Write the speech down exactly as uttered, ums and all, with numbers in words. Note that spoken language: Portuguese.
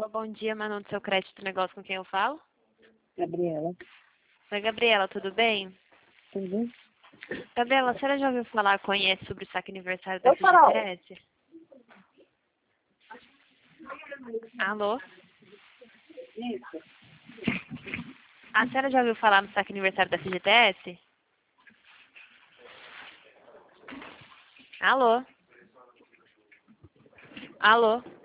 bom dia, Manu do Seu Crédito Negócio, com quem eu falo? Gabriela. Oi, Gabriela, tudo bem? Tudo? Gabriela, a senhora já ouviu falar, conhece sobre o saque aniversário da Oi, Carol. F G T S? Alô? Isso. A senhora já ouviu falar no saque aniversário da F G T S? Alô? Alô?